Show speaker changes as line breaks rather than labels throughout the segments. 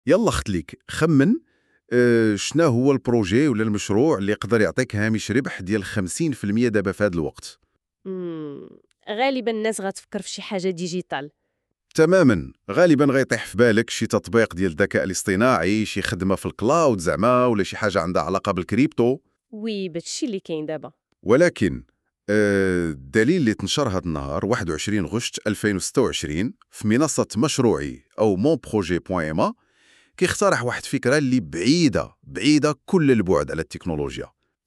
يلا خدليك خمن. شنا هو البروجي ولا المشروع اللي يقدر يعطيك هامش ربح ديال 50% دابا في هذا الوقت؟
مم. غالبا الناس غتفكر في شي حاجة ديجيتال.
تماما، غالبا غيطيح في بالك شي تطبيق ديال الذكاء الاصطناعي، شي خدمة في الكلاود زعما، ولا شي حاجة عندها علاقة بالكريبتو.
وي باتشي اللي كاين دابا.
ولكن الدليل اللي تنشر هذا النهار 21 غشت 2026 في منصة مشروعي أو monprojet.ma كيقترح واحد فكرة اللي بعيدة كل البعد على التكنولوجيا.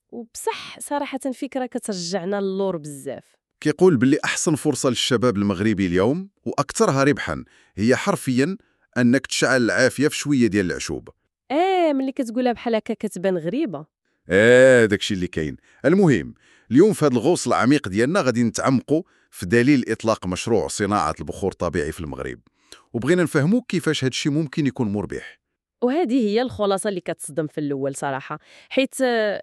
وبصح صراحة فكرة كترجعنا للور بزاف.
كيقول باللي أحسن فرصة للشباب المغربي اليوم وأكثرها ربحا هي حرفيا أنك تشعل العافية في شوية ديال العشوب.
ملي كتقولها بحال هكا كتبان غريبة.
داكشي اللي كاين. المهم اليوم في هذا الغوص العميق ديالنا غادي نتعمقوا في دليل إطلاق مشروع صناعة البخور الطبيعي في المغرب، وبغينا نفهموا كيفاش هذا الشيء ممكن يكون مربح.
وهذه هي الخلاصة اللي كتصدم في الأول صراحة، حيت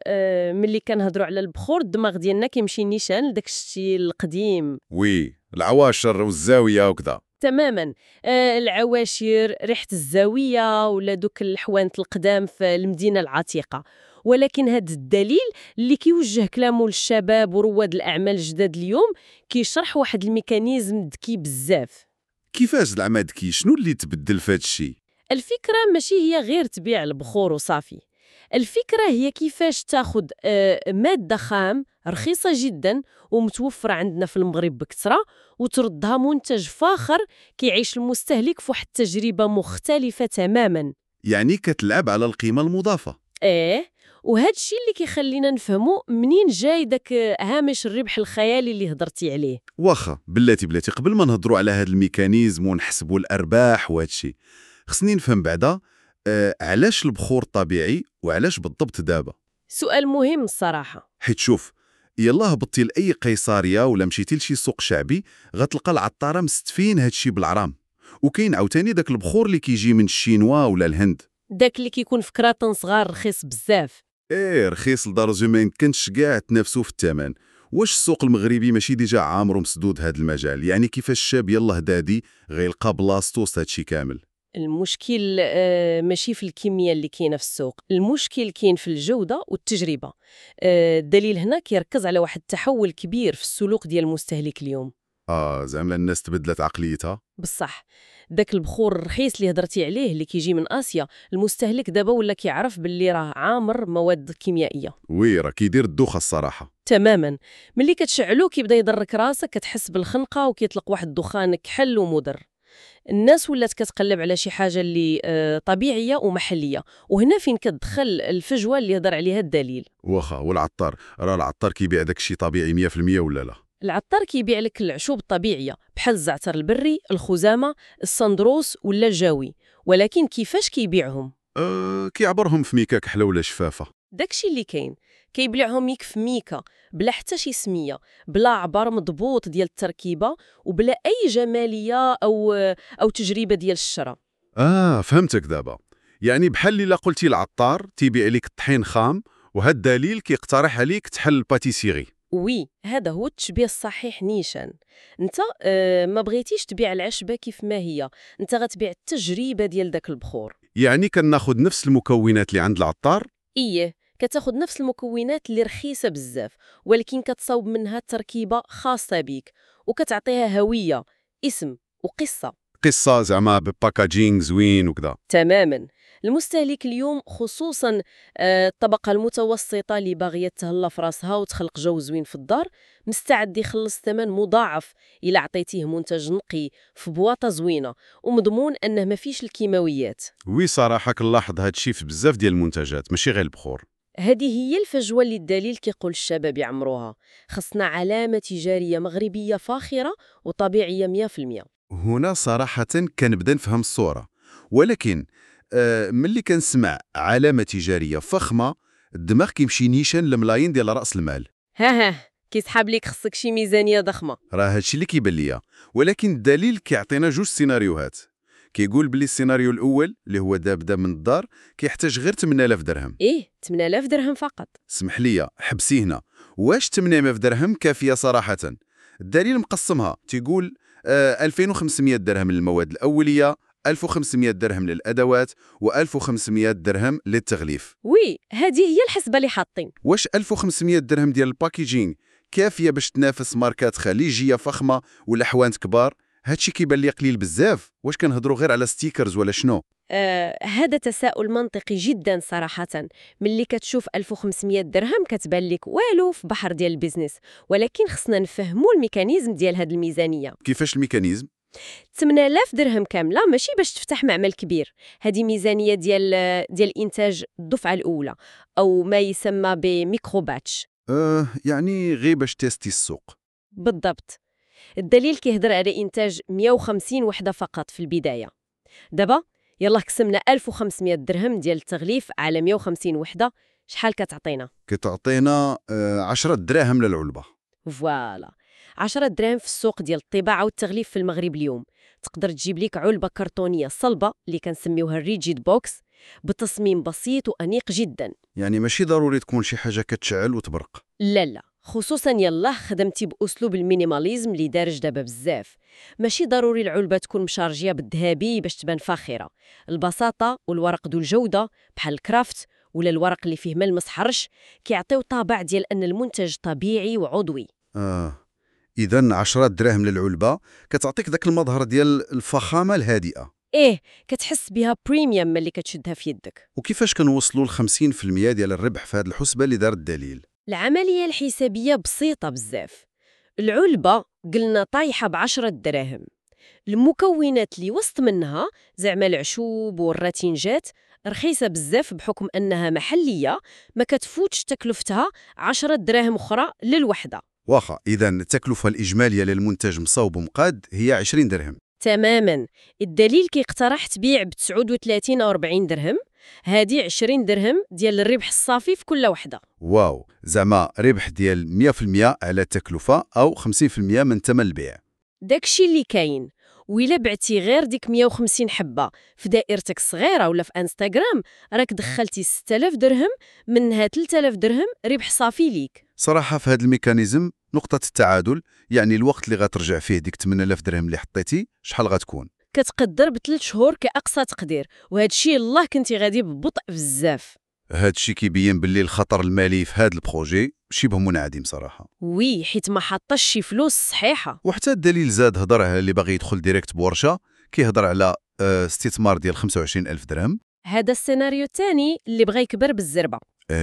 ملي كنهضروا على البخور الدماغ ديالنا كيمشي نيشان لداك الشيء القديم.
وي، العواشر والزاوية وكذا.
تماما. العواشر، ريحة الزاوية ولا دوك الحوانت القدام في المدينة العتيقة. ولكن هذا الدليل اللي كيوجه كلامه للشباب ورواد الأعمال الجداد اليوم كيشرح واحد الميكانيزم ذكي بزاف.
كيفاش زعما ذكي؟ شنو اللي تبدل في هذا الشيء؟
الفكرة ماشي هي غير تبيع البخور وصافي. الفكرة هي كيفاش تاخد مادة خام رخيصة جدا ومتوفرة عندنا في المغرب بكثرة، وتردها منتج فاخر كيعيش المستهلك في واحد التجربة مختلفة تماما.
يعني كتلعب على القيمة المضافة.
وهذا الشيء اللي كيخلينا نفهموا منين جاي داك هامش الربح الخيالي اللي هضرتي عليه.
واخا بلاتي قبل ما نهضروا على هذا الميكانيزم ونحسبوا الأرباح وهذا الشيء، خصني نفهم بعدا علاش البخور الطبيعي وعلاش بالضبط دابا؟
سؤال مهم الصراحة.
حيت شوف، يلا هبطتي لأي قيصرية ولا مشيتي لشي سوق شعبي غتلقى العطارة مستفين هادشي بالعرام. وكاين عاوتاني داك البخور اللي كيجي من الشينوا ولا الهند،
داك اللي كيكون في كراطن صغار رخيص بزاف.
رخيص لدرجة ما يمكنش كاع تنافسوا في الثمن. واش السوق المغربي ماشي ديجا عامر ومسدود هذا المجال؟ يعني كيفاش الشاب يلا هدادي غيلقى بلاصتو وسط هادشي كامل؟
المشكل ماشي في الكمية اللي كاينة في السوق، المشكل كاين في الجودة والتجربة. الدليل هنا كيركز على واحد التحول كبير في السلوك ديال المستهلك اليوم.
زعما الناس تبدلت عقليتها.
بصح داك البخور الرخيص اللي هضرتي عليه اللي كيجي من آسيا، المستهلك دابا ولا كيعرف باللي راه عامر مواد كيميائية.
وي، راه كيدير الدوخة الصراحة.
تماما. ملي كتشعلو كيبدا يضرك راسك، كتحس بالخنقة وكيطلق واحد الدخان كحل ومضر. الناس ولات كتقلب على شي حاجة اللي طبيعية ومحلية، وهنا فين كتدخل الفجوة اللي يهضر عليها الدليل.
واخا، والعطار راه العطار كيبيع داك الشيء طبيعي 100% ولا لا؟
العطار كيبيع لك العشوب الطبيعية بحال الزعتر البري، الخزامة، السندروس ولا الجاوي. ولكن كيفاش كيبيعهم؟
كيعبرهم في ميكا كحلة ولا شفافة.
داكشي اللي كاين، كيبلعهم يك في ميكا بلا حتى شي سمية، بلا عبر مضبوط ديال التركيبة، وبلا أي جمالية أو تجربة ديال الشراء.
فهمتك دابا. يعني بحال اللي لا قلتي العطار تيبيع لك الطحين خام، وهاد الدليل كيقترح عليك تحل الباتيسيري.
وي، هذا هو التشبيه الصحيح نيشان. انت ما بغيتيش تبيع العشبة كيف ما هي، انت غتبيع التجربة ديال داك البخور.
يعني كناخد نفس المكونات اللي عند العطار.
كتاخد نفس المكونات اللي رخيصة بزاف، ولكن كتصاوب منها تركيبة خاصة بيك وكتعطيها هوية، اسم وقصة.
قصة زعما بباكاجينغ زوين وكذا.
تماما. المستهلك اليوم خصوصا الطبقة المتوسطة اللي باغية تهلا في راسها وتخلق جو زوين في الدار، مستعد يخلص ثمن مضاعف إلا عطيتيه منتج نقي في بواطة زوينة ومضمون أنه ما فيش الكيماويات.
وي، صراحة كنلاحظ هاد الشيء في بزاف ديال المنتجات ماشي غير البخور.
هذه هي الفجوة اللي الدليل كيقول الشباب يعمروها. خصنا علامة تجارية مغربية فاخرة وطبيعية 100%.
هنا صراحة كنبدا نفهم الصورة، ولكن ملي كنسمع علامة تجارية فخمة الدماغ كيمشي نيشان لملايين ديال رأس المال.
كيسحاب ليك خصك شي ميزانية ضخمة.
راه هادشي اللي كيبان ليا. ولكن الدليل كيعطينا جوج سيناريوهات. كيقول بلي السيناريو الأول اللي هو دابدا من الدار كيحتاج غير 8000 درهم.
8000 درهم فقط؟
سمح لي حبسي هنا. واش 8000 درهم كافية صراحة؟ الدليل مقسمها، تيقول 2500 درهم للمواد الأولية، 1500 درهم للأدوات و1500 درهم للتغليف.
وي، هذه هي الحسبة اللي حاطين.
واش 1500 درهم ديال الباكيجينغ كافية باش تنافس ماركات خليجية فخمة ولا حوانت كبار؟ هادشي كيبان لي قليل بزاف. واش كنهضروا غير على ستيكرز ولا شنو؟
هذا تساؤل منطقي جدا صراحة. ملي كتشوف 1500 درهم كتبان لك والو في بحر ديال البيزنس، ولكن خصنا نفهموا الميكانيزم ديال هذه الميزانية.
كيفاش الميكانيزم؟
8000 درهم كاملة ماشي باش تفتح معمل كبير، هذه ميزانية ديال إنتاج الدفعة الأولى، أو ما يسمى بميكرو باتش.
يعني غير باش تيستي السوق.
بالضبط. الدليل كيهضر على إنتاج 150 وحدة فقط في البداية. دابا يلا قسمنا 1500 درهم ديال التغليف على 150 وحدة، شحال كتعطينا؟
كتعطينا 10 دراهم للعلبة.
فوالا، 10 دراهم في السوق ديال الطباعة والتغليف في المغرب اليوم تقدر تجيب ليك علبة كرتونية صلبة اللي كنسميوها الريجيد بوكس، بتصميم بسيط وأنيق جدا.
يعني ماشي ضروري تكون شي حاجة كتشعل وتبرق.
لا، خصوصا يلا خدمتي بأسلوب المينيماليزم اللي دارج دابا بزاف. ماشي ضروري العلبة تكون مشارجية بالذهبي باش تبان فاخرة. البساطة والورق ذو الجودة بحال الكرافت ولا الورق اللي فيه ملمس حرش كيعطيو طابع ديال أن المنتج طبيعي وعضوي.
إذن 10 دراهم للعلبة كتعطيك ذاك المظهر ديال الفخامة الهادئة.
كتحس بها بريميوم ملي كتشدها في يدك.
وكيفاش كنوصلوا ل 50% ديال الربح في هذه الحسبة اللي دار الدليل؟
العملية الحسابية بسيطة بزاف. العلبة قلنا طايحة ب10 دراهم. المكونات اللي وسط منها زعما العشوب والراتنجات رخيصة بزاف بحكم أنها محلية، ما كتفوتش تكلفتها 10 دراهم أخرى للوحدة.
واخا، إذن التكلفة الإجمالية للمنتج مصوب ومقاد هي 20 درهم.
تماما. الدليل كيقترح تبيع ب39 أو 40 درهم، هذه 20 درهم ديال الربح الصافي في كل وحدة.
واو، زعما ربح ديال 100% على التكلفة أو 50% من ثمن البيع.
داكشي اللي كاين. وإلا بعتي غير ديك 150 حبة في دائرتك الصغيرة ولا في انستغرام راك دخلتي 6000 درهم، منها 3000 درهم ربح صافي ليك.
صراحة في هذا الميكانيزم نقطة التعادل، يعني الوقت اللي غترجع فيه ديك 8000 درهم اللي حطيتي شحال غتكون؟
كتقدر ب3 شهور كأقصى تقدير، وهذا الشيء الله كنتي غادي ببطء بزاف.
هذا الشيء كيبين باللي الخطر المالي في هذا البروجي شبه منعدم صراحة.
وي، حيت ما حطش شي فلوس صحيحة.
وحتى الدليل زاد هضر على اللي باغي يدخل ديريكت بورشة، كيهضر على استثمار ديال 25000 درهم.
هذا السيناريو الثاني اللي بغى يكبر بالزربة.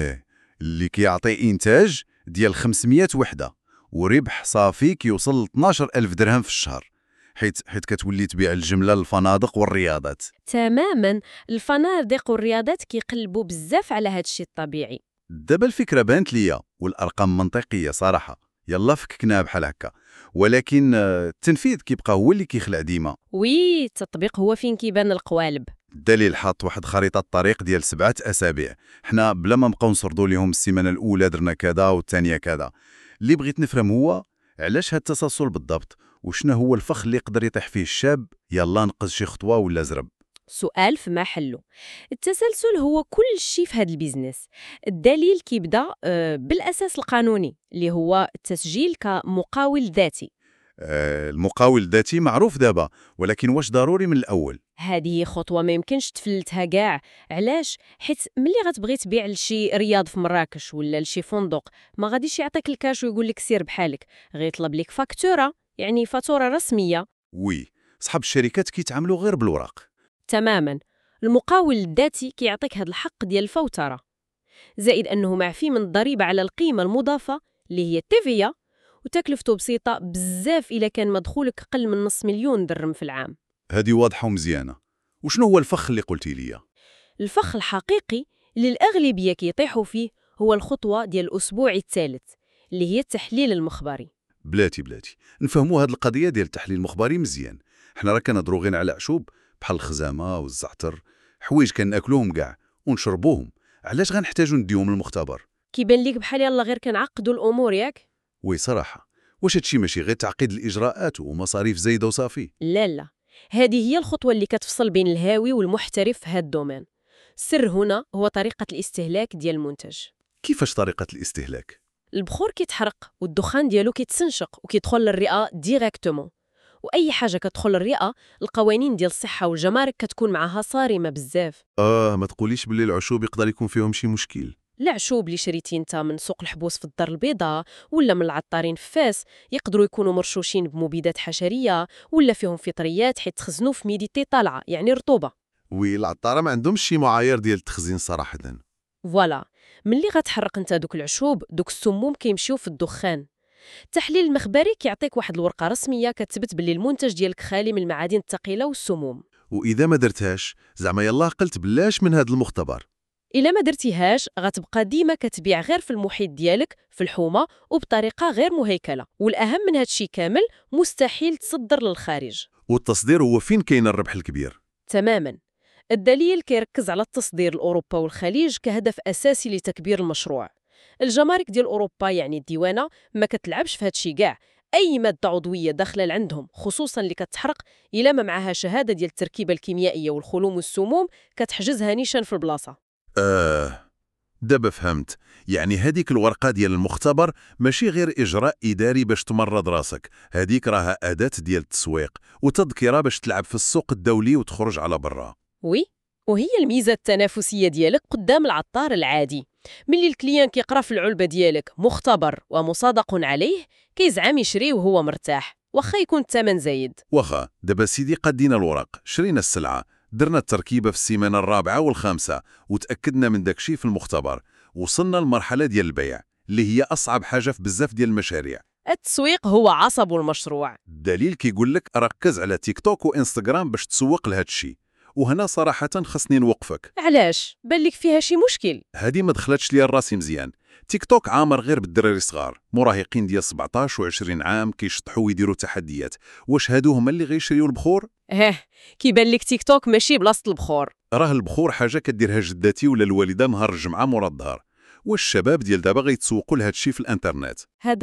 اللي كيعطي إنتاج ديال 500 وحدة وربح صافي كيوصل ل 12000 درهم في الشهر، حيت كتولي تبيع الجملة للفنادق والرياضات.
تماما، الفنادق والرياضات كيقلبوا بزاف على هذا الشيء الطبيعي.
دابا الفكرة بانت ليا والأرقام منطقية صراحة، يلا فككناها بحال هكا، ولكن التنفيذ كيبقى هو اللي كيخلع ديما.
وي، التطبيق هو فين كيبان القوالب.
الدليل حاط واحد خريطة الطريق ديال 7 أسابيع، حنا بلا ما نبقاو نسردوا لهم السيمانة الأولى درنا كذا والثانية كذا. اللي بغيت نفهم هو علاش هاد التسلسل بالضبط، وشنا هو الفخ اللي يقدر يطيح فيه الشاب يلا نقز شي خطوة ولا زرب.
سؤال في محله. التسلسل هو كل شيء في هذا البيزنس. الدليل كيبدا بالأساس القانوني اللي هو التسجيل كمقاول ذاتي.
المقاول الذاتي معروف دابا، ولكن واش ضروري من الأول؟
هذه خطوة ما يمكنش تفلتها كاع. علاش؟ حيت ملي غتبغي تبيع لشي رياض في مراكش ولا لشي فندق ما غاديش يعطيك الكاش ويقول لك سير بحالك، غيطلب لك فاكتورة، يعني فاتورة رسمية.
وي، صحاب الشركات كيتعاملوا غير بالوراق.
تماما. المقاول الذاتي كيعطيك هذا الحق ديال الفوترة، زائد أنه معفي من الضريبة على القيمة المضافة اللي هي التيفيا، وتكلفته بسيطة بزاف إلا كان مدخولك أقل من 500,000 درهم في العام.
هذه واضحة ومزيانة. وشنو هو الفخ اللي قلتي ليا؟
الفخ الحقيقي اللي الأغلبية كيطيحوا فيه هو الخطوة ديال الأسبوع الثالث اللي هي التحليل المخبري.
بلاتي نفهموا هذه القضية ديال التحليل المخبري مزيان. حنا راه كنهضروا غير على عشوب بحال الخزامة والزعتر، حوايج كناكلوهم كاع ونشربوهم، علاش غنحتاجوا نديهم للمختبر؟
كيبان ليك بحال يلا غير كنعقدوا الأمور ياك؟
وي صراحة، واش هادشي ماشي غير تعقيد الإجراءات ومصاريف زايدة وصافي؟
لا، هذه هي الخطوة اللي كتفصل بين الهاوي والمحترف في هذا الدومين. السر هنا هو طريقة الاستهلاك ديال المنتج.
كيفاش طريقة الاستهلاك؟
البخور كيتحرق والدخان ديالو كيتسنشق وكيدخل للرئة ديريكتومون، وأي حاجة كتدخل الرئة القوانين ديال الصحة والجمارك كتكون معها صارمة بزاف.
ما تقوليش باللي العشوب يقدر يكون فيهم شي مشكل.
العشوب اللي شريتي انت من سوق الحبوس في الدار البيضاء ولا من العطارين في فاس يقدروا يكونوا مرشوشين بمبيدات حشرية ولا فيهم فطريات حيت تخزنوا في ميديتي طالعة يعني رطوبة.
والعطارة ما عندهمش شي معايير ديال التخزين صراحة.
فوالا، ملي غتحرق انت دوك العشوب دوك السموم كيمشيو في الدخان. التحليل المخبري كيعطيك واحد الورقة رسمية كتثبت باللي المنتج ديالك خالي من المعادن الثقيلة والسموم.
وإذا ما درتهاش زعما يلا قلت بلاش من هذا المختبر.
إلا ما درتيهاش غتبقى ديما كتبيع غير في المحيط ديالك في الحومة وبطريقة غير مهيكلة، والأهم من هادشي كامل مستحيل تصدر للخارج.
والتصدير هو فين كاين الربح الكبير؟
تماما. الدليل كيركز على التصدير لأوروبا والخليج كهدف أساسي لتكبير المشروع. الجمارك ديال أوروبا يعني الديوانة ما كتلعبش في هادشي كاع. أي مادة عضوية داخلة لعندهم خصوصا اللي كتحرق إلا ما معها شهادة ديال التركيبة الكيميائية والخلوم والسموم كتحجزها نيشان في البلاصة.
دابا فهمت. يعني هذيك الورقة ديال المختبر ماشي غير إجراء إداري باش تمرض راسك، هذيك راها أداة ديال التسويق وتذكرة باش تلعب في السوق الدولي وتخرج على برا.
وي، وهي الميزة التنافسية ديالك قدام العطار العادي. ملي الكليان كيقرا في العلبة ديالك مختبر ومصادق عليه كيزعم يشري وهو مرتاح واخا يكون الثمن زايد.
واخا دابا سيدي قدينا الورق، شرينا السلعة، درنا التركيبة في السيمانة الرابعة والخامسة وتأكدنا من داكشي في المختبر، وصلنا للمرحلة ديال البيع اللي هي أصعب حاجة في بزاف ديال المشاريع.
التسويق هو عصب المشروع.
الدليل كيقول لك ركز على تيك توك وإنستغرام باش تسوق لهاد الشيء، وهنا صراحة خصني نوقفك.
علاش؟ بالك فيها شي مشكل؟
هادي ما دخلتش ليا الراسي مزيان. تيك توك عامر غير بالدراري الصغار، مراهقين ديال 17 و20 عام كيشطحوا ويديروا تحديات. واش هادو هما اللي غيشريو البخور؟
كيبان لك تيك توك ماشي بلاصة البخور.
راه البخور حاجة كديرها جداتي ولا الوالدة نهار الجمعة مورا الظهر، والشباب ديال دابا غيتسوقوا لهاد الشيء في الانترنت.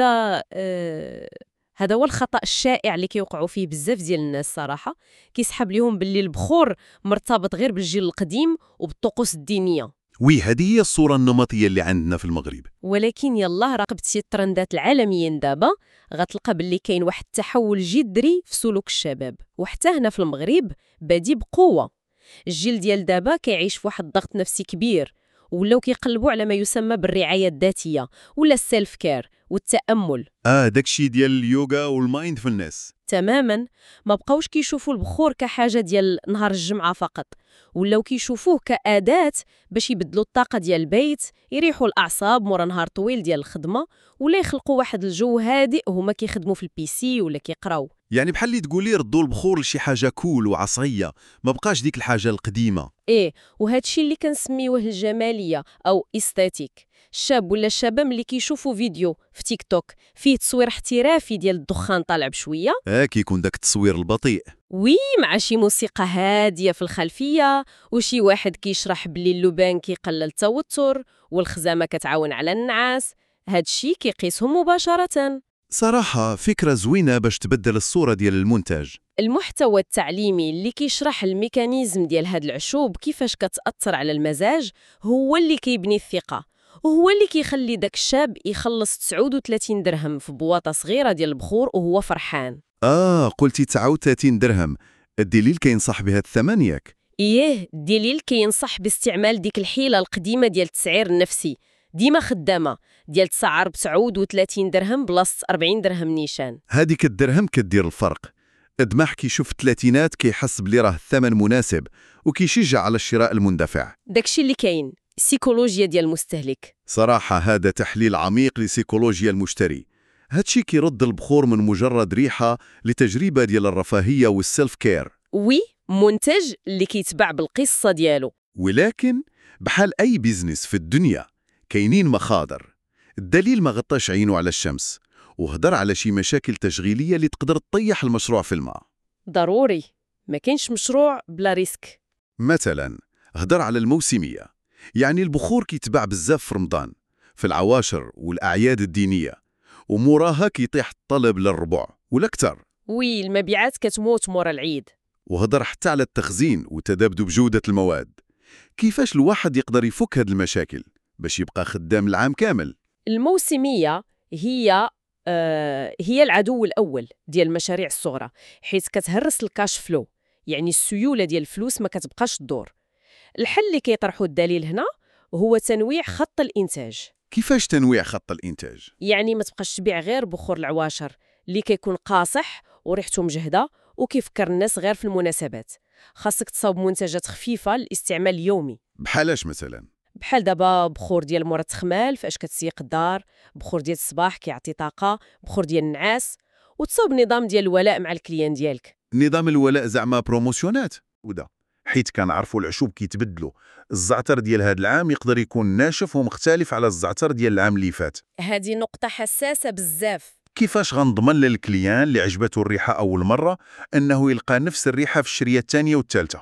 هذا هو الخطأ الشائع اللي كيوقعوا فيه بزاف ديال الناس صراحة. كيسحب ليهم باللي البخور مرتبط غير بالجيل القديم وبالطقوس الدينية.
وي، هذه هي الصورة النمطية اللي عندنا في المغرب.
ولكن يلا راقبتي الترندات العالميين دابا غتلقى باللي كاين واحد التحول جذري في سلوك الشباب، وحتى هنا في المغرب بادي بقوة. الجيل ديال دابا كيعيش في واحد الضغط نفسي كبير، ولاو كيقلبوا على ما يسمى بالرعاية الذاتية ولا السيلف كير والتأمل.
داكشي ديال اليوغا والمايندفولنس.
تماما، ما بقاوش كيشوفوا البخور كحاجة ديال نهار الجمعة فقط، ولاو كيشوفوه كأداة باش يبدلوا الطاقة ديال البيت، يريحوا الأعصاب مورا نهار طويل ديال الخدمة، ولا يخلقوا واحد الجو هادئ وهما كيخدموا في البيسي ولا كيقراو.
يعني بحال اللي تقولي ردوا البخور لشي حاجة كول وعصرية، ما بقاش ديك الحاجة القديمة.
وهادشي اللي كنسميوه الجمالية أو إستاتيك. الشاب ولا الشابة ملي كيشوفوا فيديو في تيك توك فيه تصوير احترافي ديال الدخان طالع بشوية،
كيكون داك التصوير البطيء،
مع شي موسيقى هادية في الخلفية وشي واحد كيشرح بلي اللبان كيقلل التوتر والخزامة كتعاون على النعاس، هادشي كيقيسهم مباشرة.
صراحة فكرة زوينة باش تبدل الصورة ديال المنتج.
المحتوى التعليمي اللي كيشرح الميكانيزم ديال هاد العشوب كيفاش كتأثر على المزاج هو اللي كيبني الثقة، وهو اللي كيخلي داك الشاب يخلص 39 درهم في بواطة صغيرة ديال البخور وهو فرحان.
قلتي 39 درهم، الدليل كينصح بهذا الثمن ياك؟
الدليل كينصح باستعمال ديك الحيلة القديمة ديال التسعير النفسي، ديما خدامة، ديال تسعر ب39 درهم بلاصة 40 درهم نيشان.
هذيك الدرهم كدير الفرق. الدماغ كيشوف الثلاثينات كيحس بلي راه الثمن مناسب وكيشجع على الشراء المندفع.
داكشي اللي كاين، السيكولوجيا ديال المستهلك.
صراحة هذا تحليل عميق لسيكولوجيا المشتري. هادشي كيرد البخور من مجرد ريحة لتجربة ديال الرفاهية والسيلف كير.
منتج اللي كيتباع بالقصة ديالو.
ولكن بحال أي بيزنس في الدنيا كاينين مخاطر. الدليل ما غطاش عينه على الشمس وهدر على شي مشاكل تشغيلية اللي تقدر تطيح المشروع في الماء.
ضروري، ما كاينش مشروع بلا ريسك.
مثلا هدر على الموسمية، يعني البخور كيتباع بزاف في رمضان في العواشر والأعياد الدينية، وموراها كيطيح الطلب للربع ولا أكثر.
المبيعات كتموت مورا العيد.
وهدر حتى على التخزين وتذبذب جودة المواد. كيفاش الواحد يقدر يفك هاد المشاكل باش يبقى خدام العام كامل؟
الموسمية هي هي العدو الأول ديال المشاريع الصغرى، حيث كتهرس الكاش فلو، يعني السيولة ديال الفلوس ما كتبقاش تدور. الحل اللي كيطرحه الدليل هنا هو تنويع خط الإنتاج.
كيفاش تنويع خط الإنتاج؟
يعني ما تبقاش تبيع غير بخور العواشر اللي كيكون قاصح وريحته مجهدة وكيفكر الناس غير في المناسبات. خاصك تصاوب منتجات خفيفة للاستعمال اليومي.
بحالاش مثلا؟
بحال دابا بخور ديال مورا التخمال فاش كتسيق الدار، بخور ديال الصباح كيعطي طاقة، بخور ديال النعاس، وتصاوب نظام ديال الولاء مع الكليان ديالك.
نظام الولاء زعما بروموسيونات ودا، حيت كنعرفوا العشوب كيتبدلوا. الزعتر ديال هذا العام يقدر يكون ناشف ومختلف على الزعتر ديال العام اللي فات.
هذه نقطة حساسة بزاف.
كيفاش غنضمن للكليان اللي عجبته الريحة أول مرة أنه يلقى نفس الريحة في الشرية الثانية والثالثة؟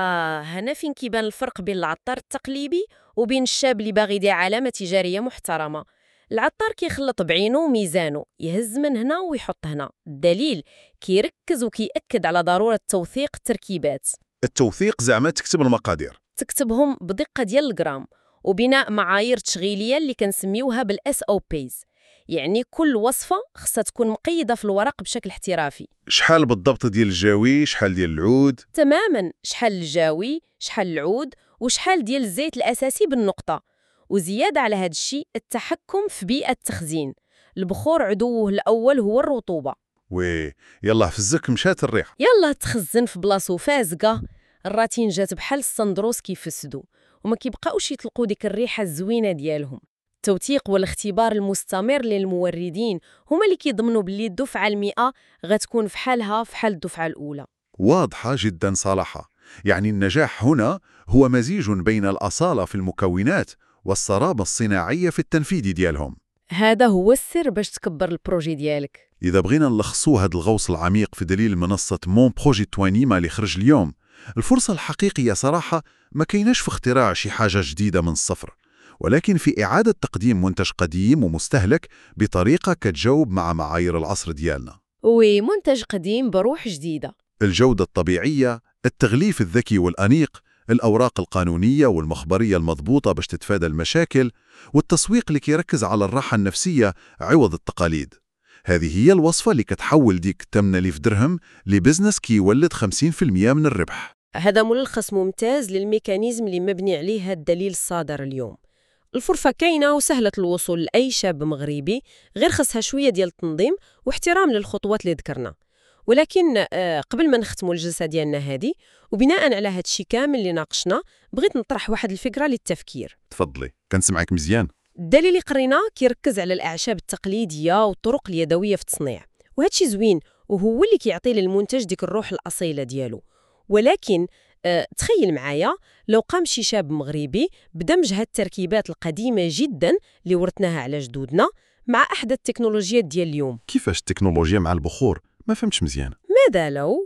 هنا فين كيبان الفرق بين العطار التقليدي وبين الشاب اللي باغي يدير علامة تجارية محترمة. العطار كيخلط بعينه وميزانه، يهز من هنا ويحط هنا. الدليل كيركز وكيأكد على ضرورة توثيق التركيبات.
التوثيق زعما تكتب المقادير؟
تكتبهم بدقة ديال الجرام وبناء معايير تشغيلية اللي كنسميوها بالSOPs. يعني كل وصفة خصها تكون مقيدة في الورق بشكل احترافي.
شحال بالضبط ديال الجاوي، شحال ديال العود؟
تماما، شحال الجاوي، شحال العود، وشحال ديال الزيت الأساسي بالنقطة. وزيادة على هذا الشيء التحكم في بيئة التخزين. البخور عدوه الأول هو الرطوبة.
وي يلا في الزك مشات الريحة.
يلا تخزن في بلاصو فازقة. الراتين جات بحال الصندروس كيفسدوا وما كيبقاوش يطلقوا ديك الريحة الزوينة ديالهم. التوثيق والاختبار المستمر للموردين هما اللي كيضمنوا باللي الدفعة 100 غتكون فحالها فحال الدفعة الأولى.
واضحة جدا صراحة. يعني النجاح هنا هو مزيج بين الأصالة في المكونات والصرامة الصناعية في التنفيذ ديالهم.
هذا هو السر باش تكبر البروجي ديالك.
إذا بغينا نلخصوا هذا الغوص العميق في دليل منصة مون بروجي توانيما اللي خرج اليوم، الفرصة الحقيقية صراحة ما كايناش في اختراع شي حاجة جديدة من الصفر، ولكن في إعادة تقديم منتج قديم ومستهلك بطريقة كتجاوب مع معايير العصر ديالنا.
ومنتج قديم بروح جديدة.
الجودة الطبيعية، التغليف الذكي والأنيق، الأوراق القانونية والمخبرية المضبوطة باش تتفادى المشاكل، والتسويق اللي كيركز على الراحة النفسية عوض التقاليد. هذه هي الوصفة اللي كتحول ديك 8000 درهم لبزنس كيولد 50% من الربح.
هذا ملخص ممتاز للميكانيزم اللي مبني عليه هذا الدليل الصادر اليوم. الفرصة كاينة وسهلة الوصول لأي شاب مغربي، غير خصها شوية ديال التنظيم واحترام للخطوات اللي ذكرنا. ولكن قبل ما نختموا الجلسة ديالنا هذه وبناء على هذا الشيء كامل اللي ناقشنا، بغيت نطرح واحد الفكرة للتفكير.
تفضلي، كنسمعك مزيان.
الدليل اللي قرينا كيركز على الأعشاب التقليدية والطرق اليدوية في التصنيع، وهذا الشيء زوين وهو اللي كيعطي للمنتج ديك الروح الأصيلة ديالو. ولكن تخيل معايا لو قام شي شاب مغربي بدمج هاد التركيبات القديمة جدا اللي ورثناها على جدودنا مع أحدث التكنولوجيات ديال اليوم.
كيفاش التكنولوجيا مع البخور؟ ما فهمتش مزيان.
ماذا لو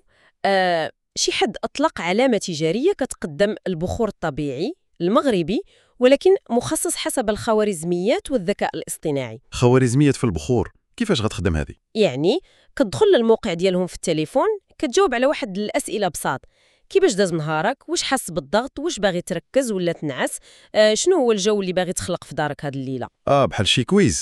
شي حد أطلق علامة تجارية كتقدم البخور الطبيعي المغربي ولكن مخصص حسب الخوارزميات والذكاء الاصطناعي.
خوارزميات في البخور كيفاش غتخدم هذه؟
يعني كتدخل للموقع ديالهم في التليفون، كتجاوب على واحد الأسئلة بساط: كيفاش داز نهارك، واش حاس بالضغط، واش باغي تركز ولا تنعس، شنو هو الجو اللي باغي تخلق في دارك هاد الليلة.
بحال شي كويز.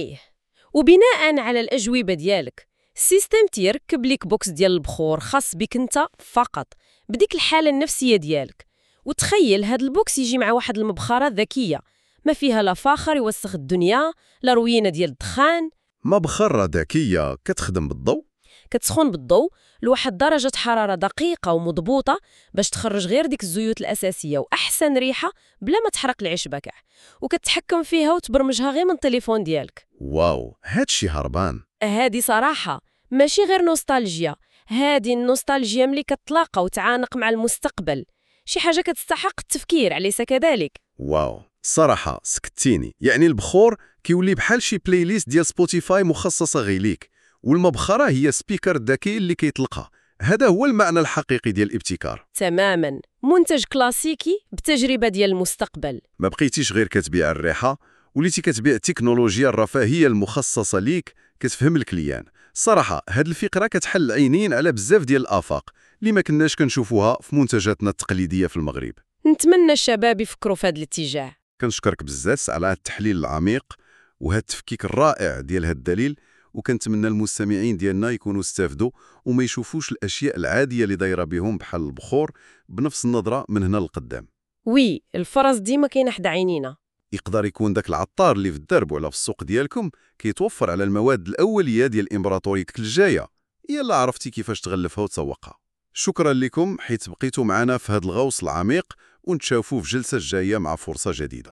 وبناء على الأجوبة ديالك السيستم تيركب ليك بوكس ديال البخور خاص بك انت فقط بديك الحالة النفسية ديالك. وتخيل هاد البوكس يجي مع واحد المبخرة ذكية ما فيها لا فاخر يوسخ الدنيا لا روينة ديال الدخان.
مبخرة ذكية كتخدم بالضوء،
كتسخن بالضوء لواحد درجة حرارة دقيقة ومضبوطة باش تخرج غير ديك الزيوت الأساسية وأحسن ريحة بلا ما تحرق العشبة كاع، وكتحكم فيها وتبرمجها غير من التليفون ديالك.
واو، هادشي هربان.
هادي صراحة ماشي غير نوستالجيا، هادي النوستالجيا ملي كتلاقى وتعانق مع المستقبل، شي حاجة كتستحق التفكير، أليس كذلك؟
واو، صراحة سكتيني. يعني البخور كيولي بحال شي بلاي ليست ديال سبوتيفاي مخصصة غير ليك، والمبخرة هي سبيكر ذكي اللي كيطلقها. هذا هو المعنى الحقيقي ديال الابتكار.
تماما، منتج كلاسيكي بتجربة ديال المستقبل.
ما بقيتيش غير كتبيع الريحة، وليتي كتبيع التكنولوجيا الرفاهية المخصصة ليك، كتفهم الكليان. صراحة هاد الفكرة كتحل عينين على بزاف ديال الآفاق اللي ما كناش كنشوفوها في منتجاتنا التقليدية في المغرب.
نتمنى الشباب يفكروا في هذا الاتجاه.
كنشكرك بزاف على هاد التحليل العميق وهاد التفكيك الرائع ديال هاد الدليل، وكنتمنى المستمعين ديالنا يكونوا استافدوا وما يشوفوش الأشياء العادية اللي دايرة بهم بحال البخور بنفس النظرة من هنا للقدام.
وي، الفرص ديما كاينه حدا عينينا.
يقدر يكون داك العطار اللي في الدرب ولا في السوق ديالكم كيتوفر على المواد الأولية ديال الإمبراطوريتك الجاية، يلا عرفتي كيفاش تغلفها وتسوقها. شكرا لكم حيت بقيتوا معنا في هذا الغوص العميق، ونتشافوا في جلسة جاية مع فرصة جديدة.